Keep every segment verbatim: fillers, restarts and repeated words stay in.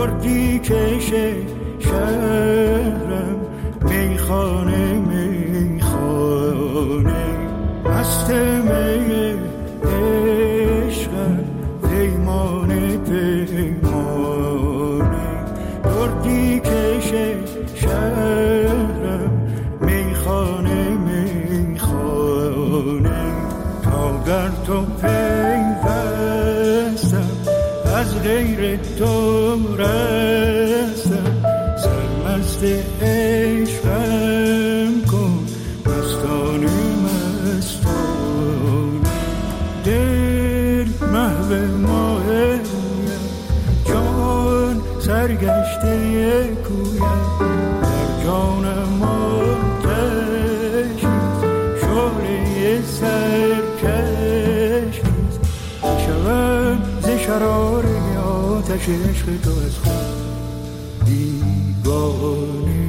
دردی کشه شهرم میخانه میخانه مست می عشقم پیمانه پیمانه دردی کشه شهرم میخانه میخانه تا در تو پیوستم از غیر تو رستم سرمست عشقم کن مستانه مستانه دل محو ماه جان سرگشته کویم در جانم آتشی شعله سرکشی شوم ز شرار آتش عشق تو از خود دیوانه.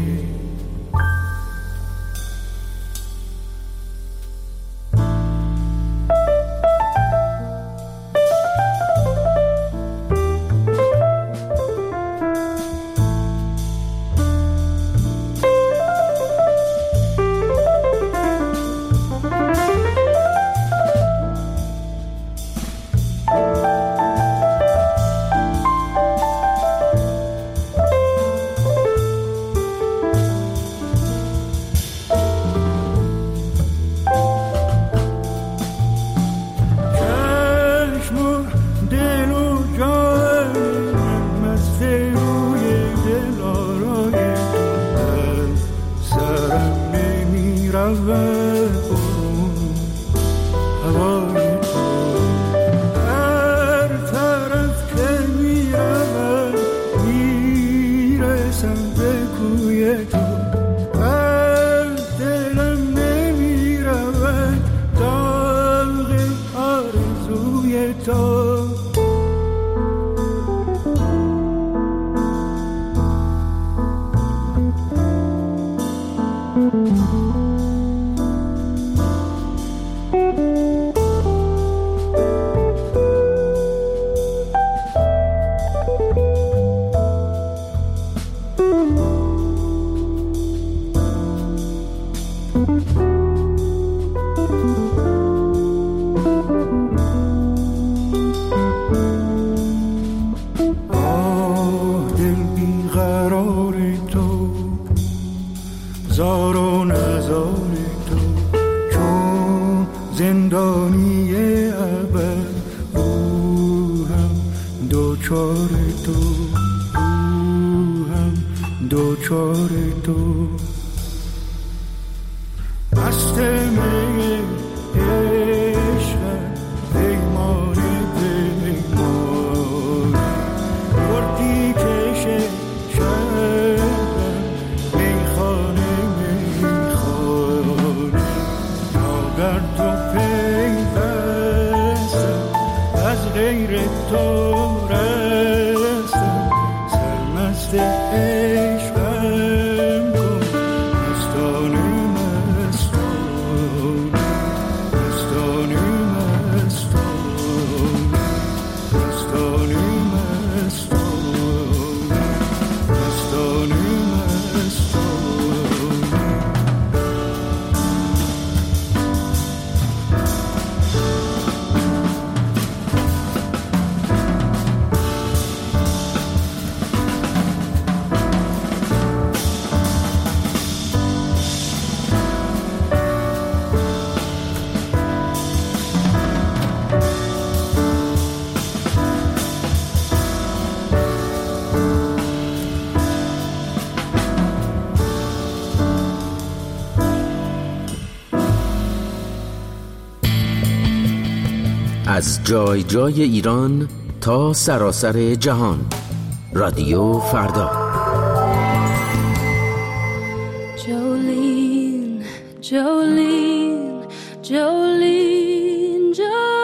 از جای جای ایران تا سراسر جهان، رادیو فردا. جولین جولین جولین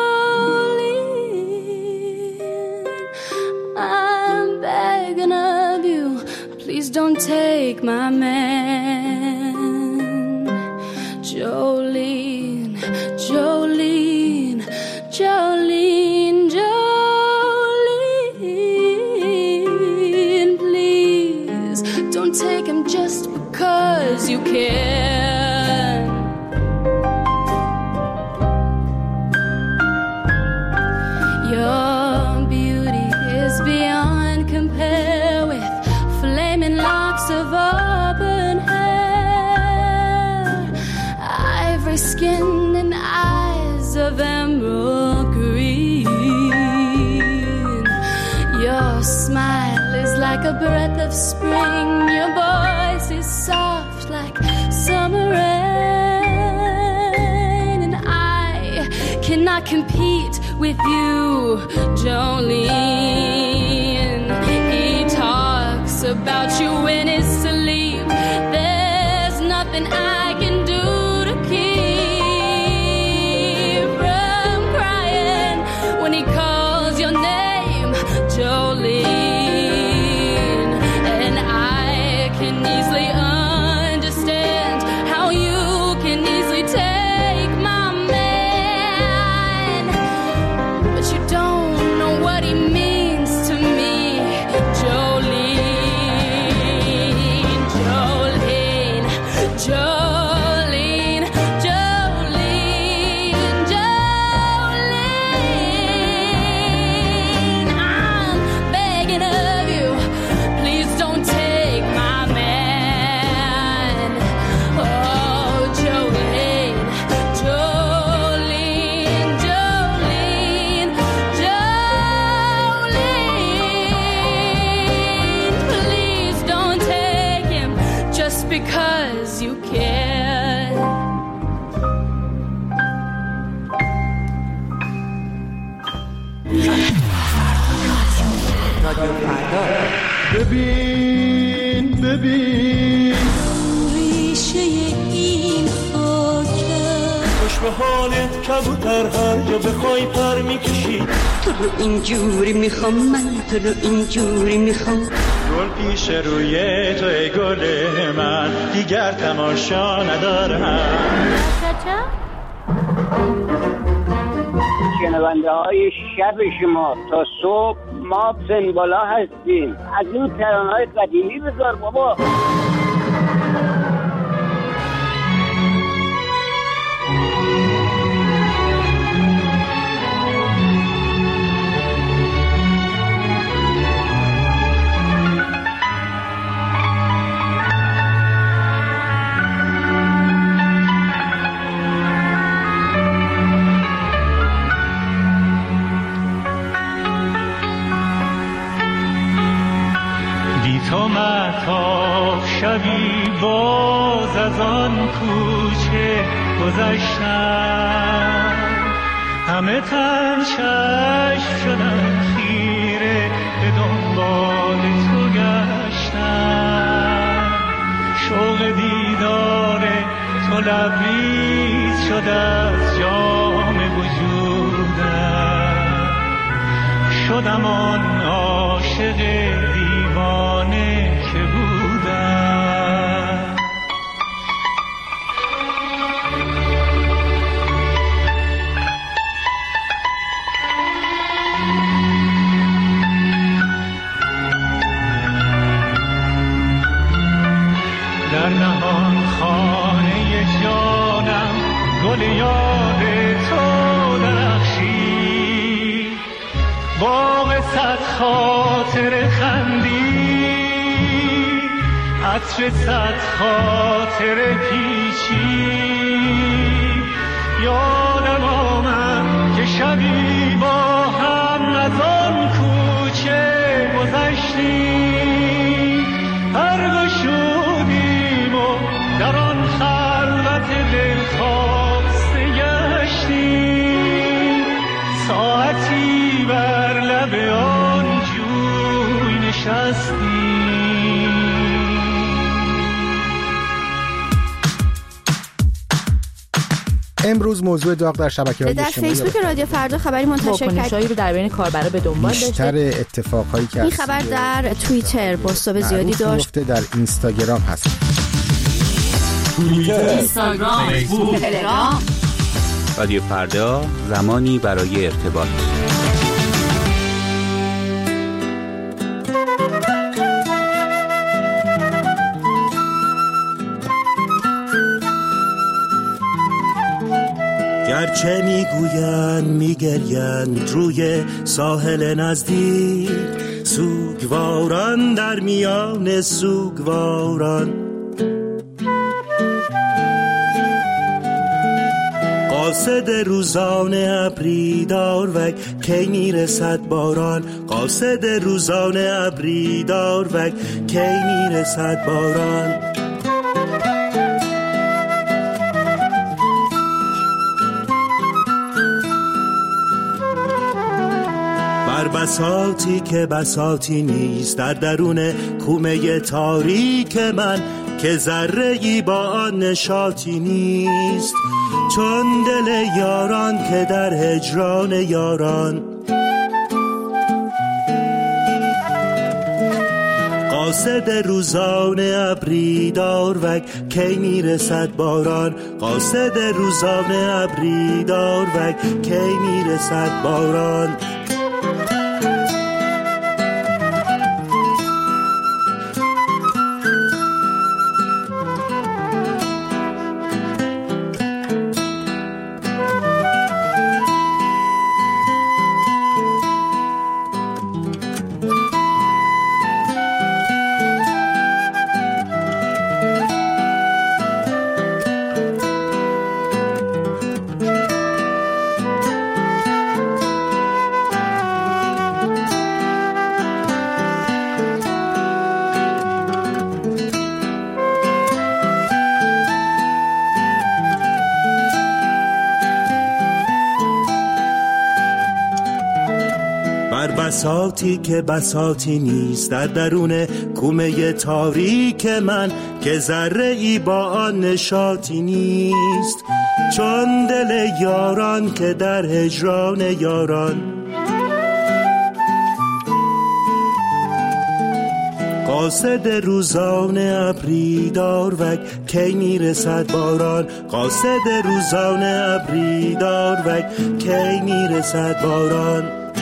جولین I'm begging of you, please don't take my man. Jolene, Jolene, Jolene, Jolene, just because you can. Your beauty is beyond compare with flaming locks of auburn hair, ivory skin and eyes of emerald green. Your smile is like a breath of spring. Your voice is soft like summer rain. And I cannot compete with you, Jolene. He talks about you in his sleep. There's nothing I can do to keep from crying when he calls your name, Jolene. And I can easily understand how you can easily take my man, but you don't know what he means to me, Jolene, Jolene, Jolene, Jolene, Jolene. I'm begging of you, please don't take my man. Oh, Jolene, Jolene, Jolene, Jolene. Please don't take him just because you can. ببین ببین ریشه این خاکه خوش به حالت کبوتر هر جا بخوای پر میکشی. تو رو اینجوری میخوام، من تو رو اینجوری میخوام. گل پیش روی تو ای گل من، دیگر تماشا ندارم. شنونده های شب شما تا صبح ما سنبالا هستیم. از این ترانه های قدیمی بذار بابا. تو مهتاب شبی باز از آن کوچه گذشتم، همه تن چشم شدم خیره به دنبال تو گشتم. شوق دیدار تو لبریز شده از جام وجودم، شدم آن عاشق دیوانه که بودم. در نهان خانه جانم گل یاد تو درخشید، باغ صد خاطر خندی، عطر صد خاطر پیچی. یادم آمد که شبی با هم از آن کوچه گذشتیم، غرق شدیم و در آن خلوت دلخواسته گشتیم. ساعتی بر لب آن جوی نشستیم. امروز موضوع داغ در شبکه‌های در اجتماعی فیسبوک رادیو فردا خبری منتشر کرد رو در بین کاربرا به دنبال داشته. بیشتر اتفاقهایی که این خبر در توییتر بازتاب زیادی داشت، در اینستاگرام هست. اینستاگرام، فیسبوک، تلگرام. رادیو فردا، زمانی برای ارتباط. چه میگویند میگریند روی ساحل نزدیک، سوگواران در میان سوگواران. قاصد روزانه ابری داروک کی میرسد باران، قاصد روزانه ابری داروک کی میرسد باران. بر بساطی که بساطی نیست در درون کومه تاریک من، که ذره‌ای با آن نشاطی نیست، چون دل یاران که در هجران یاران. قاصد روزانه ابری داروک کی میرسد باران، قاصد روزانه ابری داروک کی میرسد باران. بساطی که بساطی نیست در درون کومه تاریک من، که ذره‌ای با آن نشاطی نیست، چون دل یاران که در هجران یاران. قاصد روزانه ابری داروک کی میرسد باران، قاصد روزانه ابری داروک کی میرسد باران.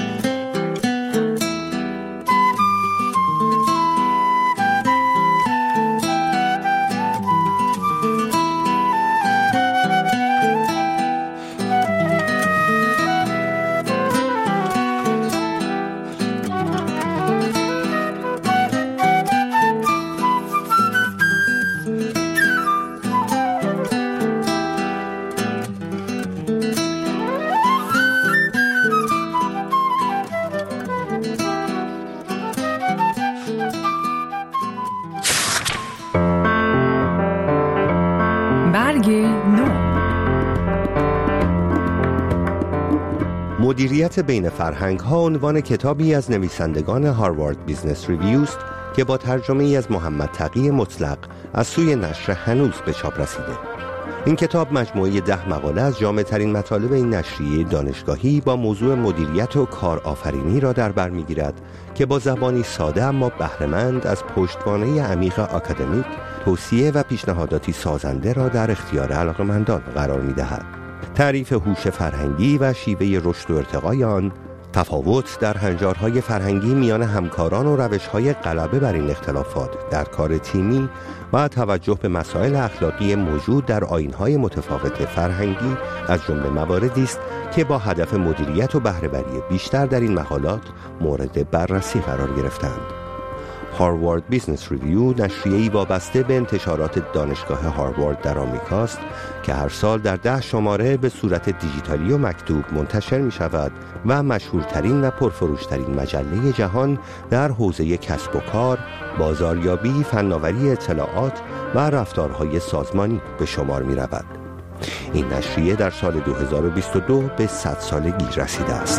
مدیریت بین فرهنگ ها عنوان کتابی از نویسندگان هاروارد بیزنس ریویو است که با ترجمه ای از محمد تقی مطلق از سوی نشر هنوز به چاپ رسیده. این کتاب مجموعه ده مقاله از جامع‌ترین مطالب این نشریه دانشگاهی با موضوع مدیریت و کارآفرینی را در بر می‌گیرد که با زبانی ساده اما بهره‌مند از پشتوانه عمیق آکادمیک توصیه و پیشنهاداتی سازنده را در اختیار علاقه‌مندان قرار می‌دهد. تعریف هوش فرهنگی و شیوه رشد و ارتقای آن، تفاوت در هنجارهای فرهنگی میان همکاران و روش‌های غلبه بر این اختلافات در کار تیمی و توجه به مسائل اخلاقی موجود در آیین‌های متفاوت فرهنگی از جمله مواردی است که با هدف مدیریت و بهره‌وری بیشتر در این مقالات مورد بررسی قرار گرفتند. هاروارد بیزنس ریویو نشریه‌ای وابسته به انتشارات دانشگاه هاروارد در آمریکاست که هر سال در ده شماره به صورت دیجیتالی و مکتوب منتشر می شود و مشهورترین و پرفروشترین مجله جهان در حوزه کسب و کار، بازاریابی، فناوری اطلاعات و رفتارهای سازمانی به شمار می رود. این نشریه در سال دو هزار و بیست و دو به صد سالگی رسیده است.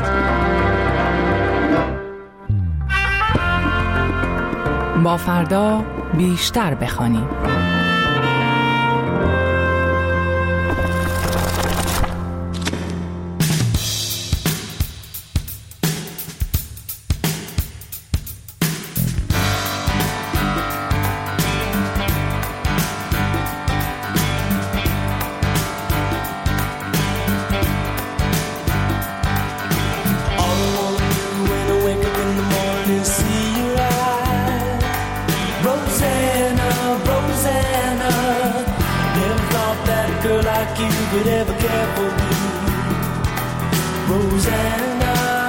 با فردا بیشتر بخوانیم. Could ever care for you? Rosanna.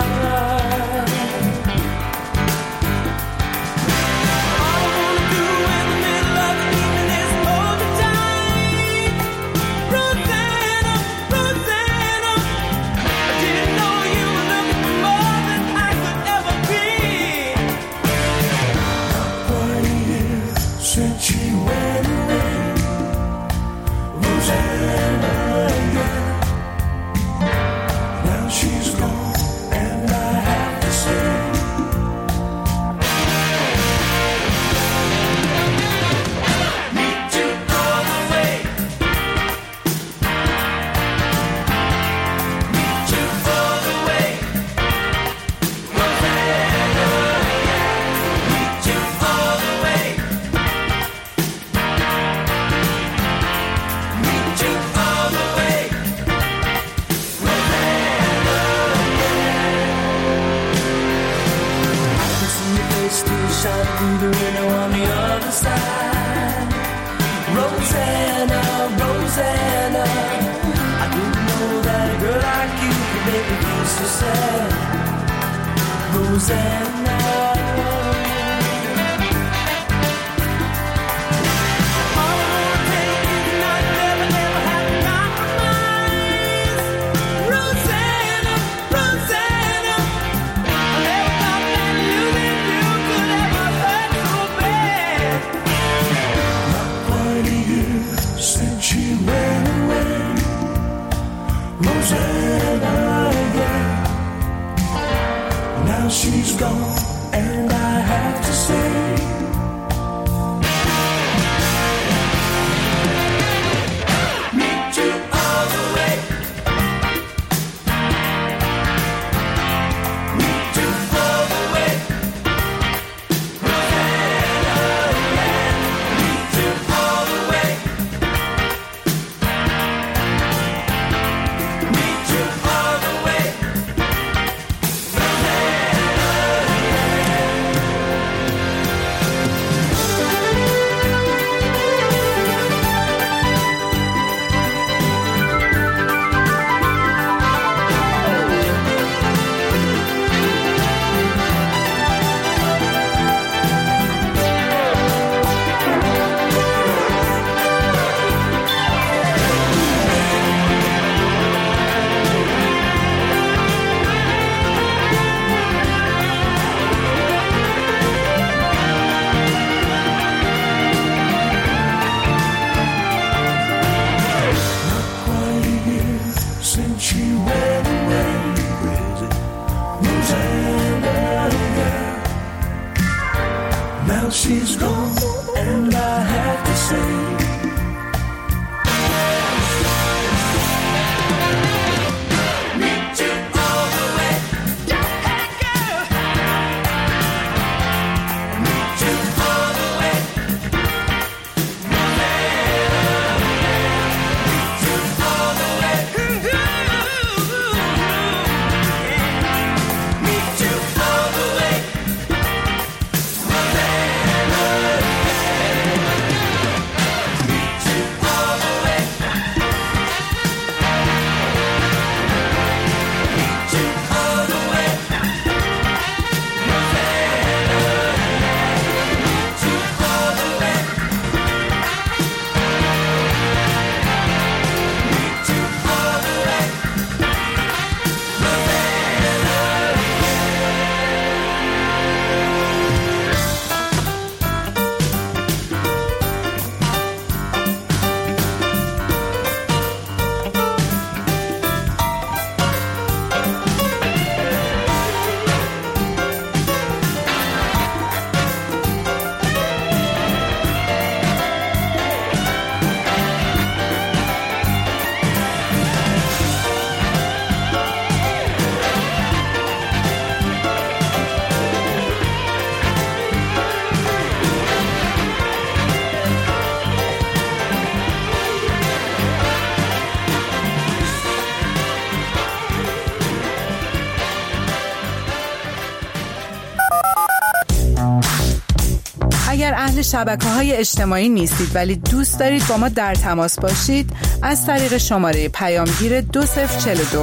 اگر اهل شبکه‌های اجتماعی نیستید ولی دوست دارید با ما در تماس باشید، از طریق شماره پیامگیر دو صفر چهار دو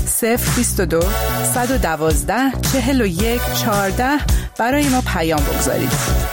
صفر بیست و دو صد و دوازده چهل و یک چهارده برای ما پیام بگذارید.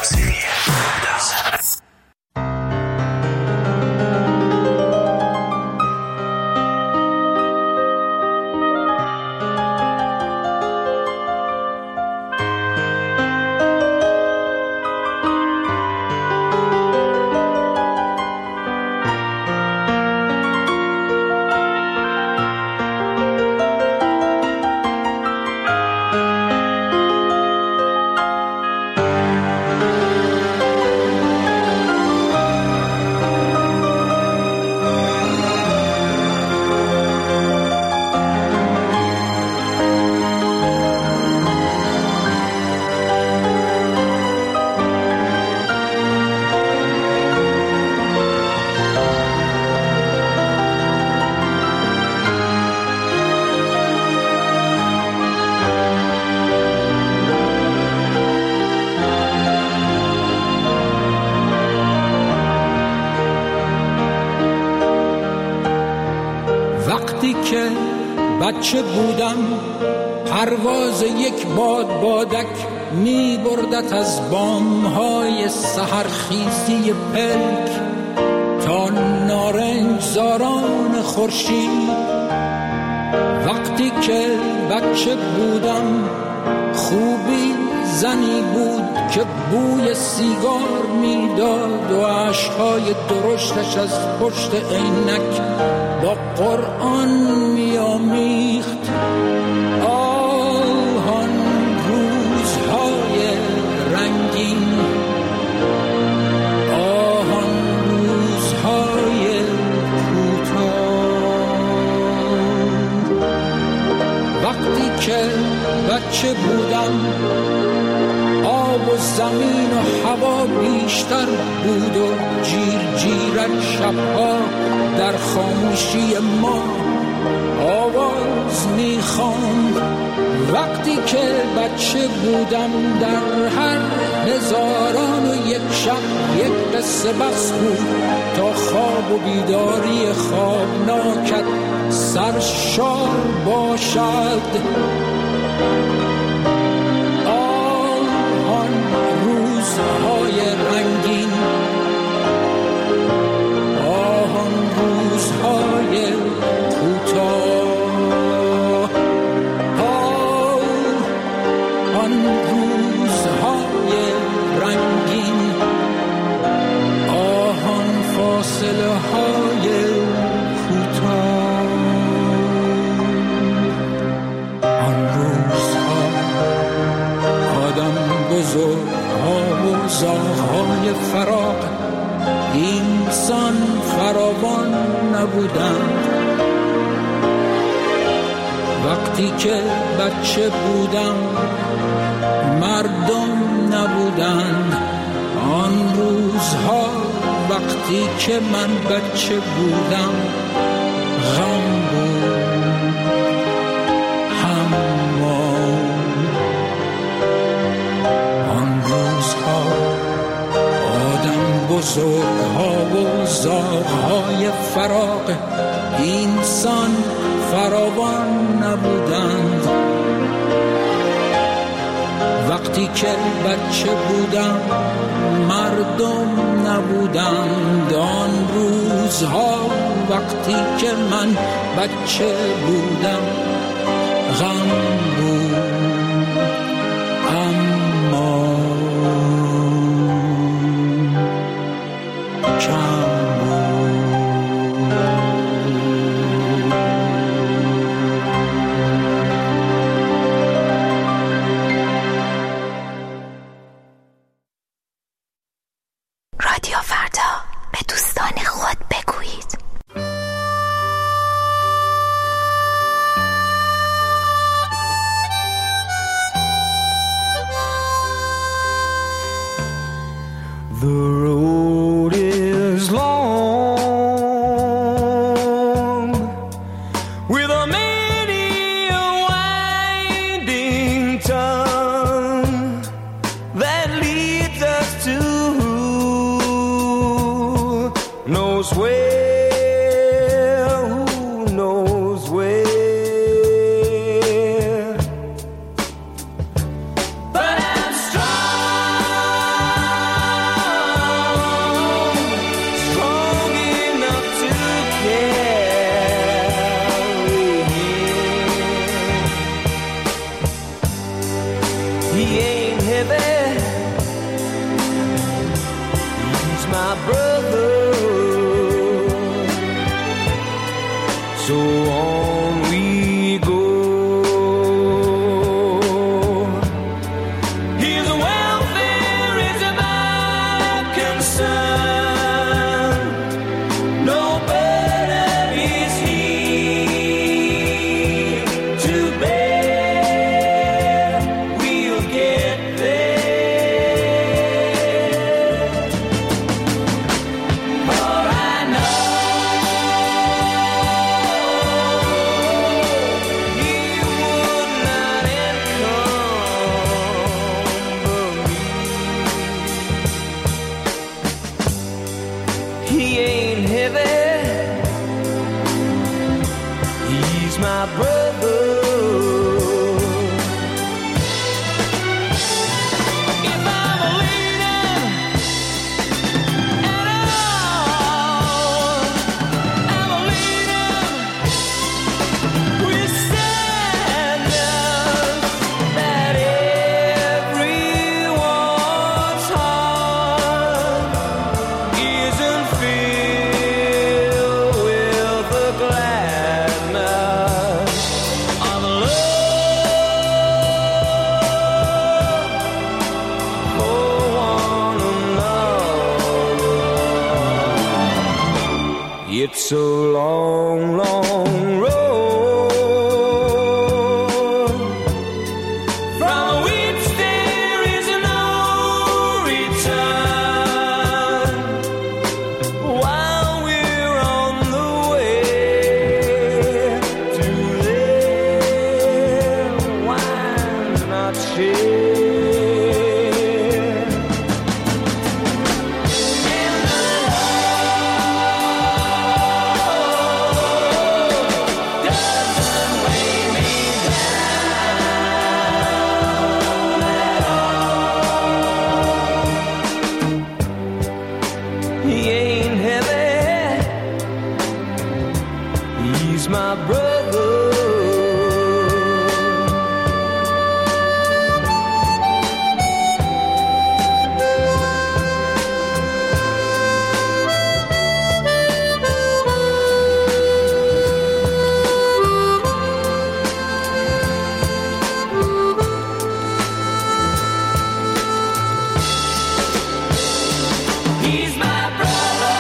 بچه بودم پرواز یک باد بادک می بردت از بامهای سحرخیزی پلک تا نارنج زاران خورشید. وقتی که بچه بودم خوبی زنی بود که بوی سیگار میداد و عشقهای درشتش از پشت عینک با قرآن میامیخت. آهان روزهای رنگین، آهان روزهای کوتاه. وقتی که بچه بودم آب و زمین و هوا بیشتر بود و جیر جیرک شبها در خاموشی ما آواز میخواند. وقتی که بچه بودم در هر هزاران و یک شب یک قصه بس بود تا خواب و بیداری خوابناکت سرشار باشد. آن روزهای رنگین، آن روزهای کوتاه، آن روزهای رنگین، آن فاصله های کوتاه، آن روزها آدم بزرگها و زاغهای فراق اینسان فراوان نبودند. وقتی که بچه بودم مردم نبودند. آن روزها وقتی که من بچه بودم غم بود، حمام. آن روزها آدم بزرگها و زاغهای فراق اینسان فراوان نبودند. وقتی که بچه بودم مردم نبودند. آن روزها وقتی که من بچه بودم غم بود، اما کم رادیو فردا، به دوستان خود بگویید. The road is long with a many a winding tongue that leads us to knows where, who knows where. brother. So on we go. His welfare is my concern. No burden is he to bear. We'll get there. For I know he would not encumber me. He ain't heavy. He's my brother. If I'm a leader at all, I'm a leader with sadness that everyone's heart isn't filled with the gladness of love for one another. It's a long, long road from which there is no return. While we're on the way to there, why not share? And the love doesn't weigh me down at all. He ain't heavy. He's my brother. He's my brother.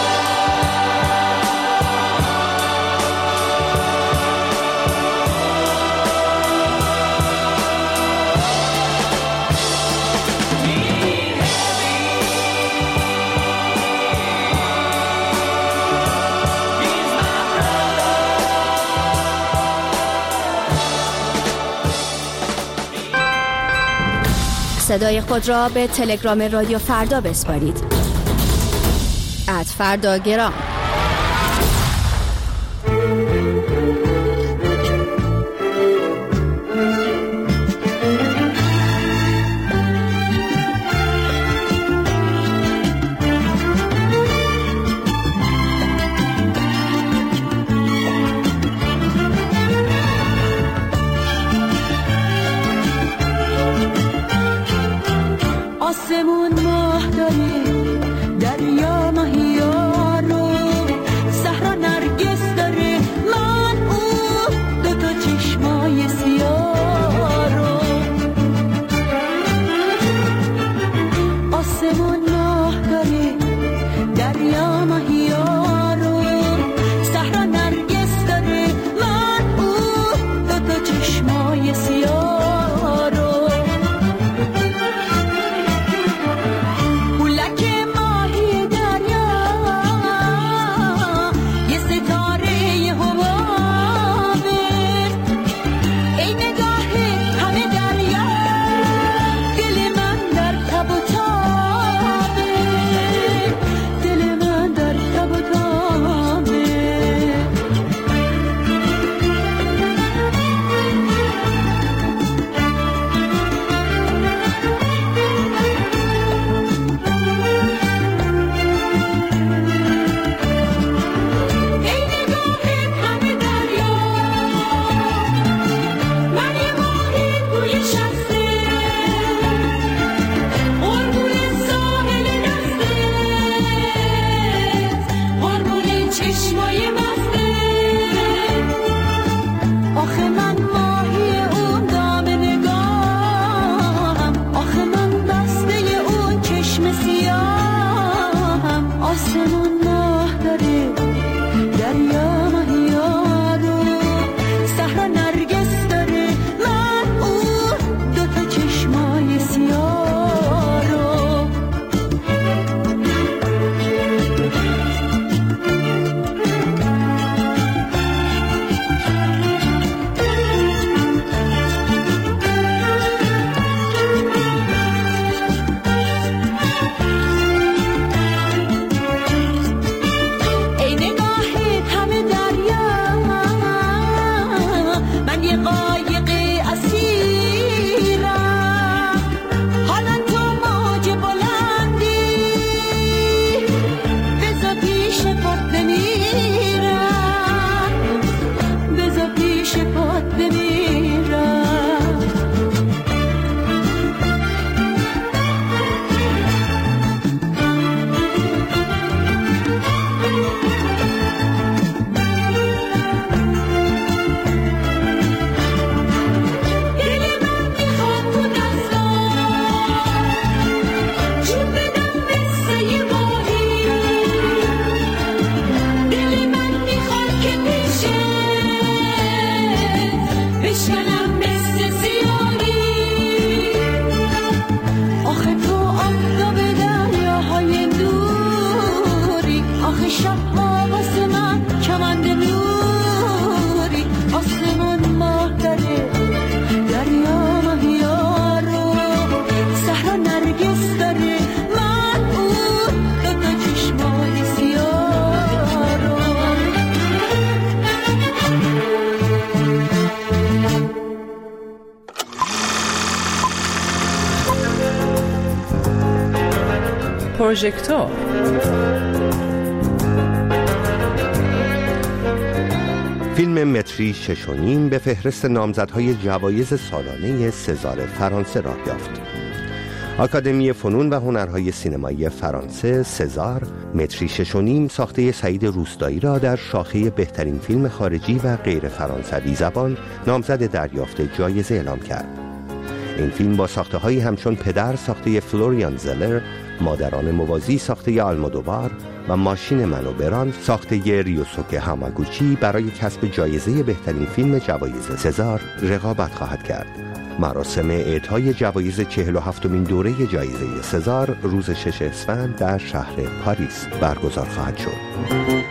صدای خود را به تلگرام رادیو فردا بسپارید. ات فردا گرام. آسمون ماه داره، دریا ماهیار رو پروژکتور. فیلم متری شش و نیم به فهرست نامزدهای جوایز سالانه سزار فرانسه راه یافت. آکادمی فنون و هنرهای سینمایی فرانسه سزار متری شش و نیم ساخته سعید روستایی را در شاخه بهترین فیلم خارجی و غیر فرانسوی زبان نامزد دریافت جایزه اعلام کرد. این فیلم با ساخته هایی همچون پدر ساخته فلوریان زلر، مادران موازی ساخته آلمودووار و ماشین من و بران ساخته ریوسوکه هاماگوچی برای کسب جایزه بهترین فیلم جوایز سزار رقابت خواهد کرد. مراسم اعطای جوایز چهل و هفتمین دوره جایزه سزار روز شش اسفند در شهر پاریس برگزار خواهد شد.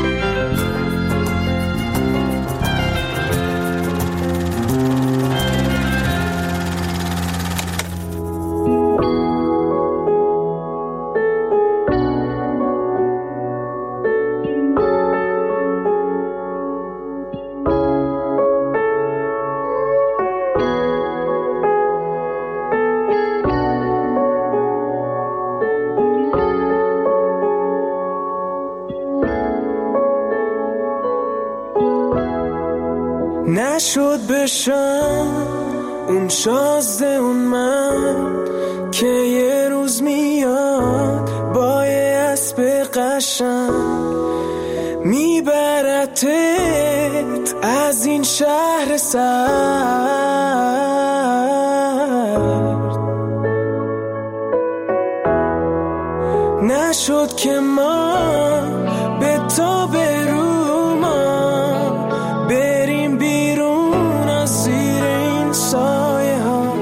نشد بشم اون شازده اون من که یه روز میاد با یه اسب قشنگ میبرتت از این شهر سرد. نشد که ما به تو برو ما بریم بیرون از زیر این سایه ها.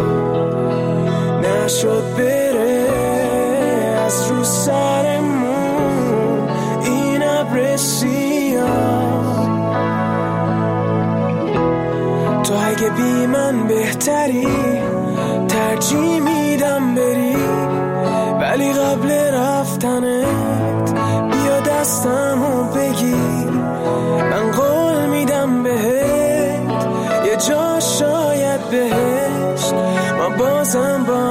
نشد بره از رو سرمون این ابر سیاه. تو اگه بی من بهتری ترجیح میدم بری، ولی قبل رفتنت بیا دستمو بگیر. من قول میدم بهت یه جا شاید بهشت ما بازم با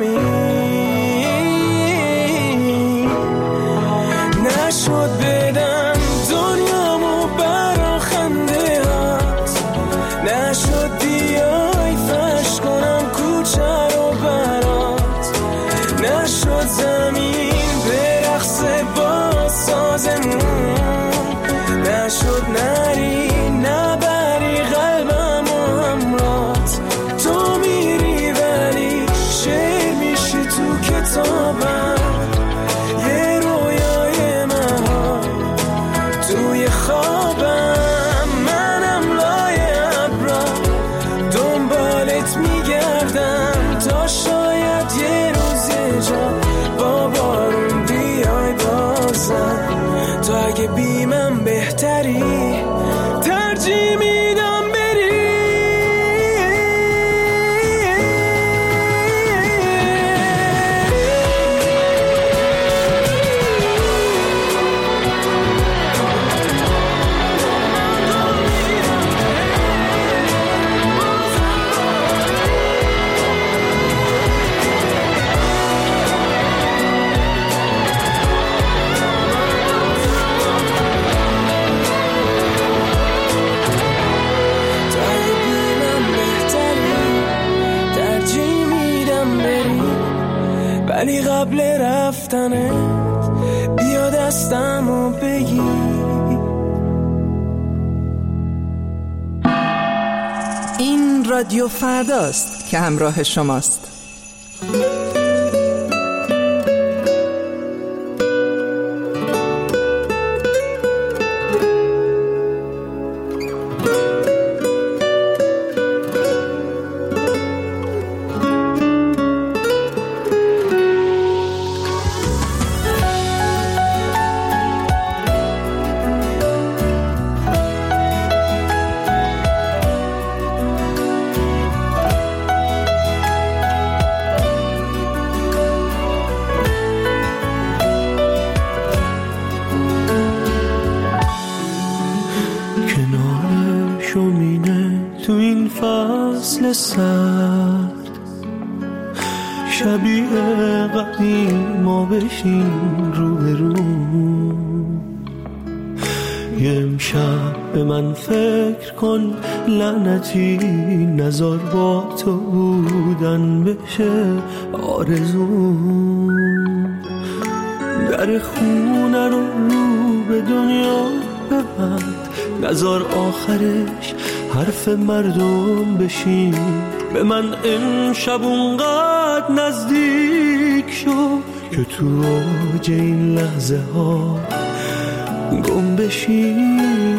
همین. نشد بدم دنیامو برا خنده هات، نشد بیای فرش کنم کوچه رو برات، نشد زمین برقصه با سازمون، نشد نری نبری قلبم و همرات. تو میری ولی شعر میشی تو کتابم، یه رویای مها توی خوابم. منم لای ابرا دنبالت میگردم تا شاید یه روز یه جا با بارون بیای بازم. تو اگه بی من بهتری ترجیح میدم بری. ولی قبل رفتنت بیا دستمو بگیر. این رادیو فرداست که همراه شماست. شبیه قدیم ما بشین رو به رو. یه امشب به من فکر کن لعنتی نزار با تو بودن بشه آرزو. در خونه رو رو به دنیا ببند، نزار آخرش حرف مردم بشین. به من امشب اونقدر نزدیک شو که تو اوج این لحظه ها گم بشین.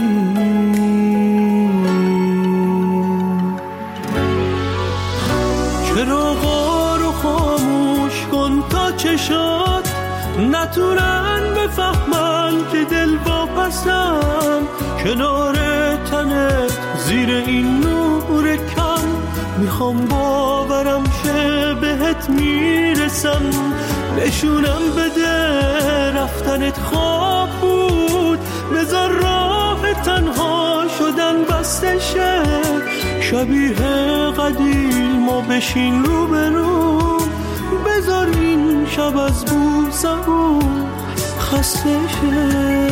چراغا رو خاموش کن تا چشات نتونن بفهمن که دل واپسم. کنار تنت زیر این نور کم میخوام باورم شه بهت میرسم. نشونم بده رفتنت خواب بود، بذار راه تنها شدن بسته شه. شبیه قدیم ما بشین رو به رو، بذار این شب از بوسمون خسته شه.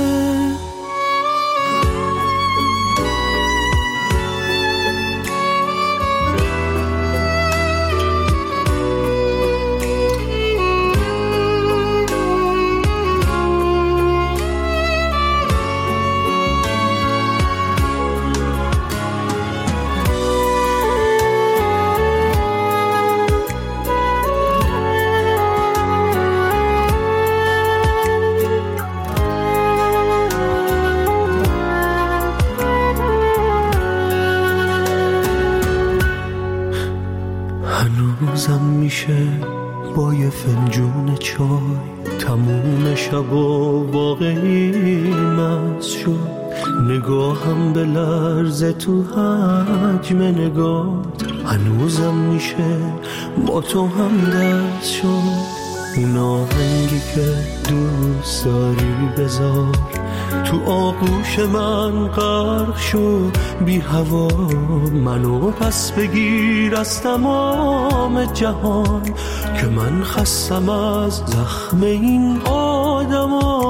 هنوزم میشه با یه فنجون چای تموم شب و واقعی مست شد. نگاهم به لرزه تو حجم نگات، هنوزم میشه با تو هم دست شد. اون آهنگی که دوست داری بذار تو آغوش من غرق شو بی هوا. منو پس بگیر از تمام جهان که من خستم از زخم این آدما.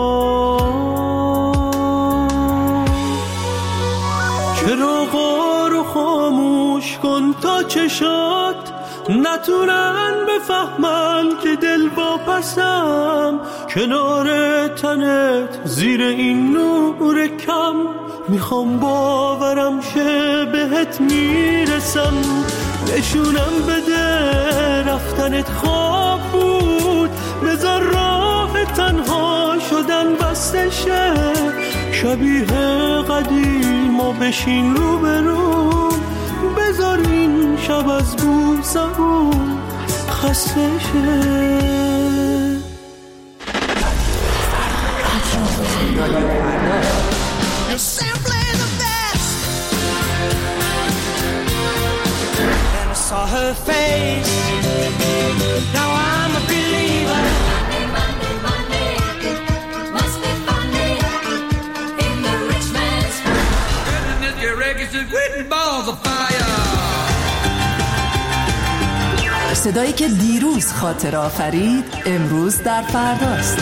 چراغا رو خاموش کن تا چشات نتونن بفهمن که دل واپسم. کنار تنت زیر این نور کم میخوام باورم شه بهت میرسم. نشونم بده رفتنت خواب بود، بذار راه تنها شدن بسته شه. شبیه قدیم ما بشین رو به رو، بذار این شب از بوسمون خسته شه. Saw her face. Now I'm a believer. Monday, Monday, Monday. It must be funny in the rich man's world. And this your reggae is written balls of fire. صدایی که دیروز خاطر آفرید امروز در فرداست.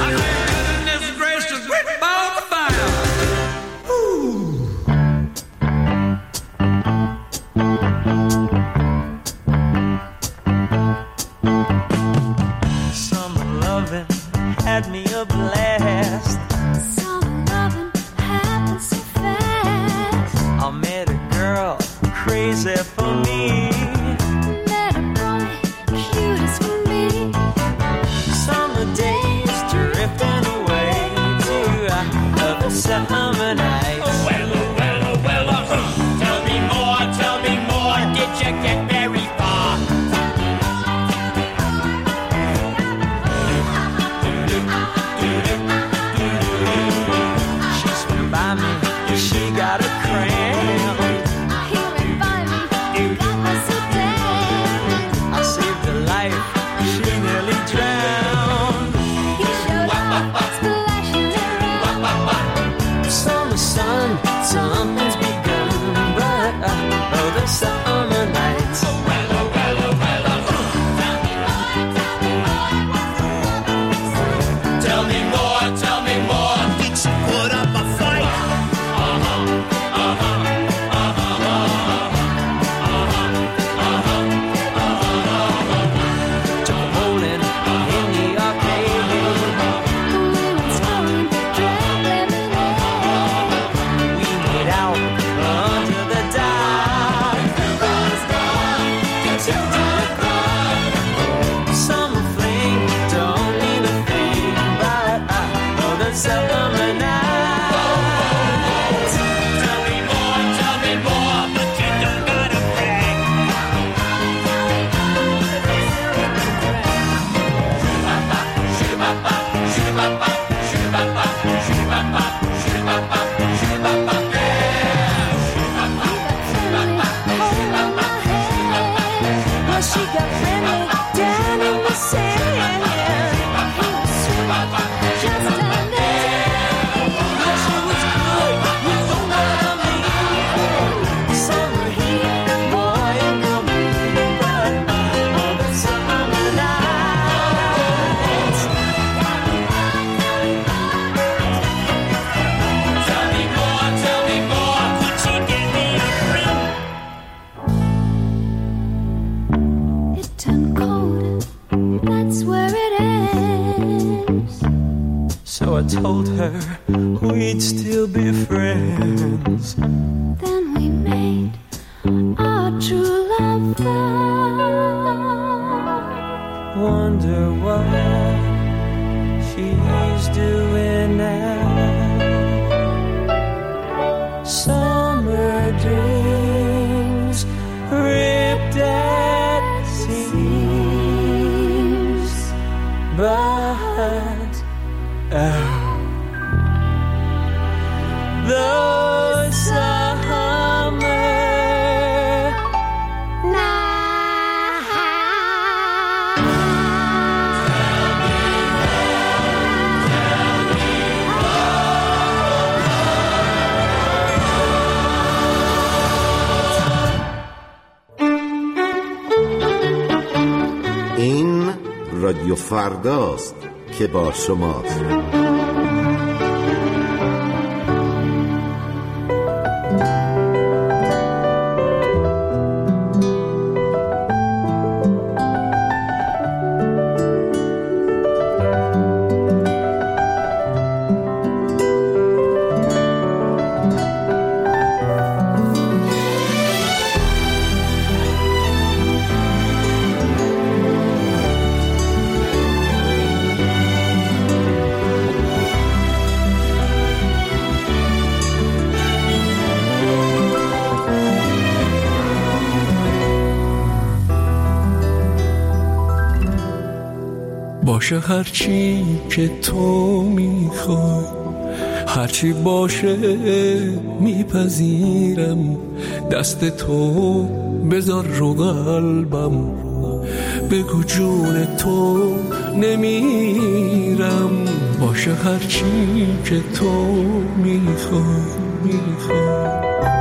Had me a blast. Summer loving happened so fast. I met a girl crazy for me. Met a boy cute as can be. Summer days drifting away to a summer night. Oh well, oh well, oh well. Uh, tell me more, tell me more. Did you get very far? She got a cramp. Here and by me, got myself I told her we'd still be friends. Then we made our true love vow. Wonder what she's doing now. Summer dreams ripped at seams, but oh, the summer این رادیو فرداست که با شماست. باشه هرچی که تو میخوای، هرچی باشه میپذیرم. دست تو بذار رو قلبم، بگو جون تو نمیرم. باشه هرچی که تو میخوای میخوای.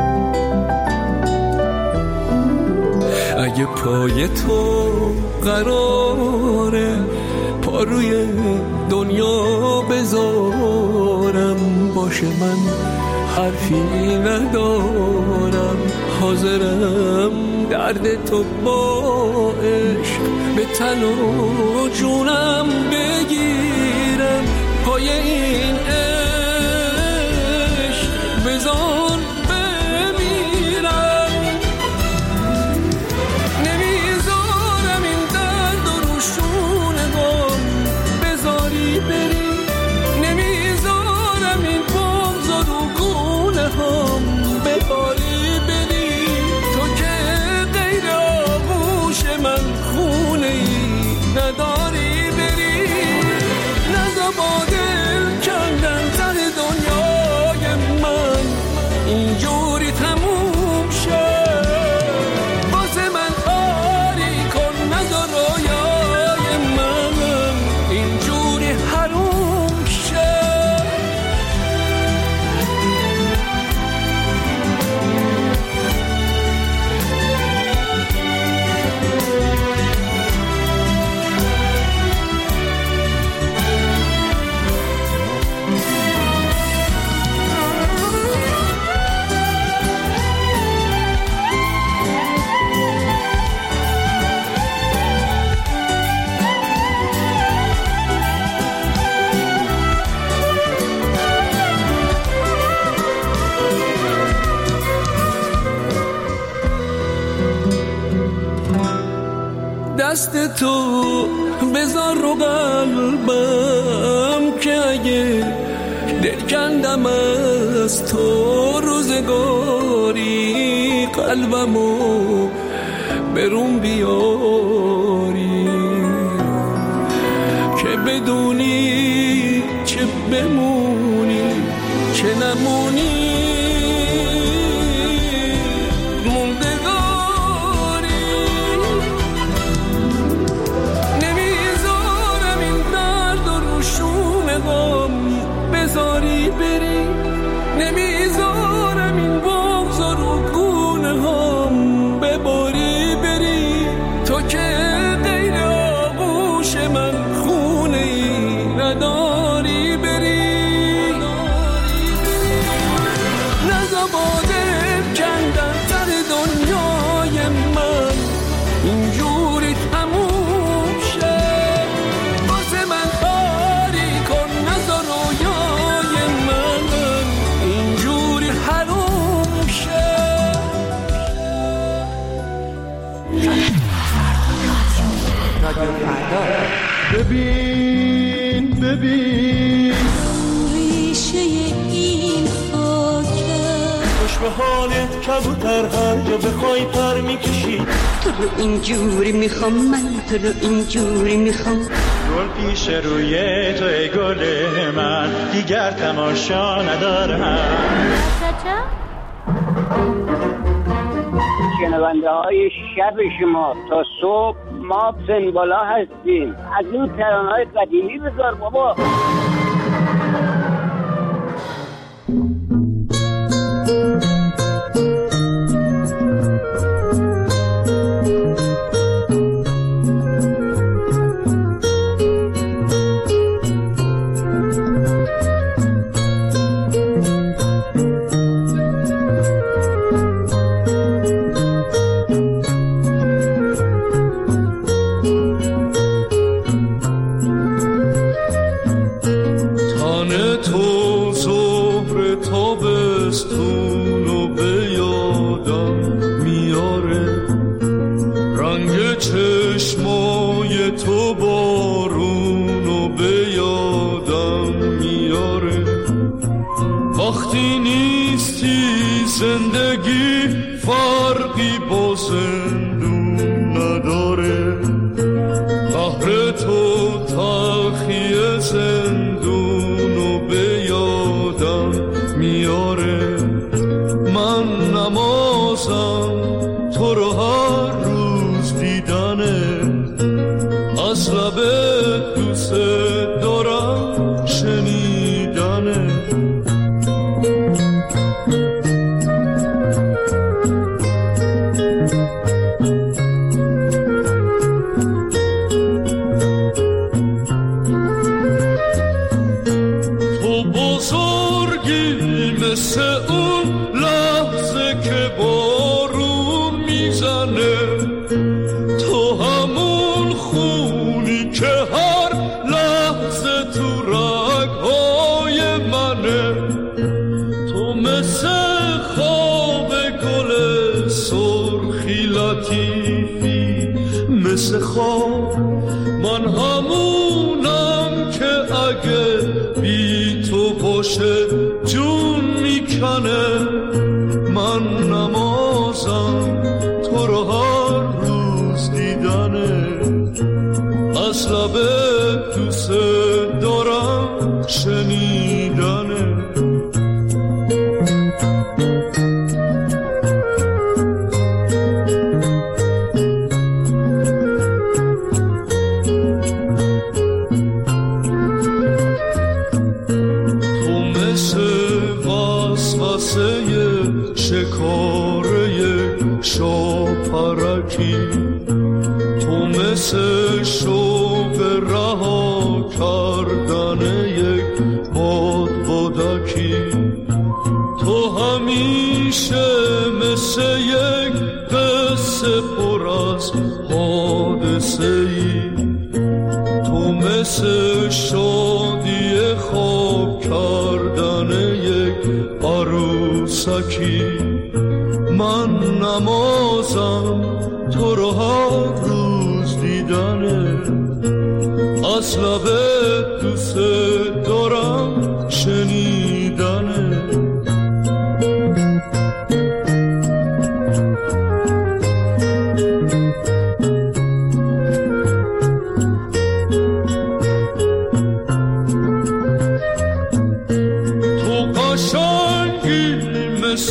اگه پای تو قراره پا روی دنیا بذارم، باشه من حرفی ندارم. حاضرم درد تو با عشق به تن و جونم بگیرم. پای این عشق بذار بمیرم. نمیذارم این درد و روشونه غم بذاری بری. نمیذارم این بغض و رو گونه هم بباری بری. تو که غیر آغوش من خونه ای نداری بری. نزا با دل کندن ته دنیای من اینجوری تموم شد. واسه من آری کن، نزا رویای منم اینجوری حروم شد. دست تو بذار رو قلبم که اگه دل کندم از تو روزگاری قلبمو برون بیاری که بدونی بمونی که نمونی موندگاری. نمیذارم این درد و روشون غم بذاری بری، نمیذارم این بغض و رگونه هم بباری بری. تو که غیر آغوش من خونه ای نداری بری. نزباده کندن تر دنیای من اینجوری تموم شد. واسه من کاری کن نذار رویای من اینجوری حروم شد. رادیو فردا. ببین ببین ریشه این خاکه، خوش به حالت کبوتر هر جا بخوای پر میکشی. تو رو اینجوری میخوام من، تو رو اینجوری میخوام. گل پیش روی تو ای گل من، دیگر تماشا ندارم. شنونده های شب شما تا صبح ما سنبالا هستیم. از این ترانه‌های قدیمی بذار بابا. من همونم که اگه بی تو باشه جون میکنه. من نمازم تو رو هر روز دیدنه، از لب دوست دارم شنیدنه. تو مثل شوق رها کردن یک باد بادکی. تو همیشه مثل یک قصه پر از حادثه ای. تو مثل شادی خواب کردن یک عروسکی. من نمازم تو رو هر روز دیدنه، از لب دوست دارم شنیدنه.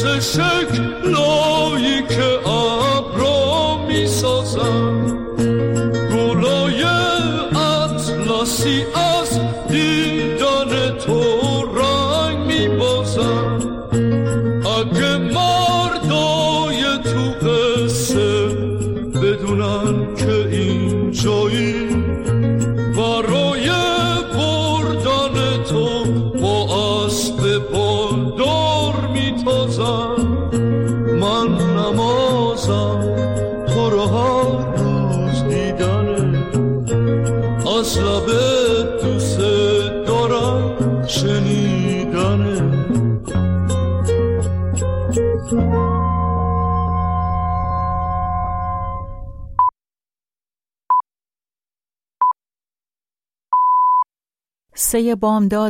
شکلایی که ابرا می سازن گلای اطلسی از دیدن تو رنگ می بازن اگه مردای تو قصه بدونن که این جایی برای بردن تو با اسب بالدار میتازم من نمازم تو رو هر روز دیدنه از لبت دوست دارم شنیدنه سه بامداد